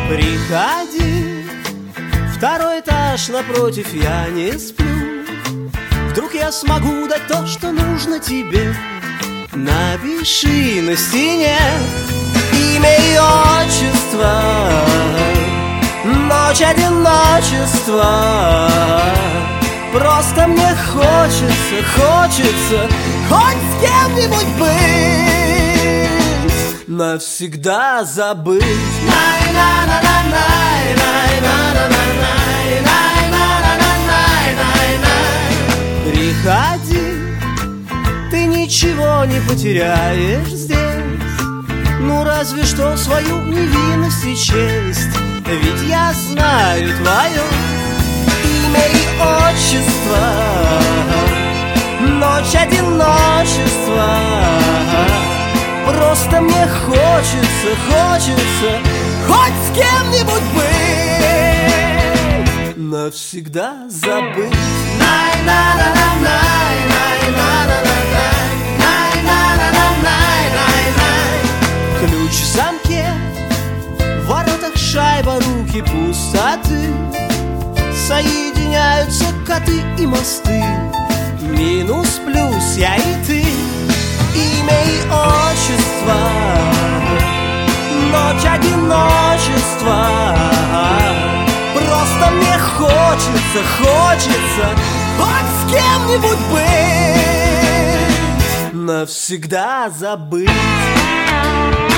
Приходи, второй этаж напротив, я не сплю. Вдруг я смогу дать то, что нужно тебе. Напиши на стене имя и отчество, ночь одиночества. Просто мне хочется хоть с кем-нибудь быть, навсегда забыть. Приходи, ты ничего не потеряешь здесь, ну разве что свою невинность и честь. Ведь я знаю твое имя и отчество, ночь одиночества. Просто мне хочется хоть с кем-нибудь быть, навсегда забыть. Ключ в замке, в воротах шайба, руки пустоты. Соединяются коты и мосты, минус плюс я и ты. Имя и отчество, ночь одиночества. Просто мне хочется хоть с кем-нибудь быть, навсегда забыть.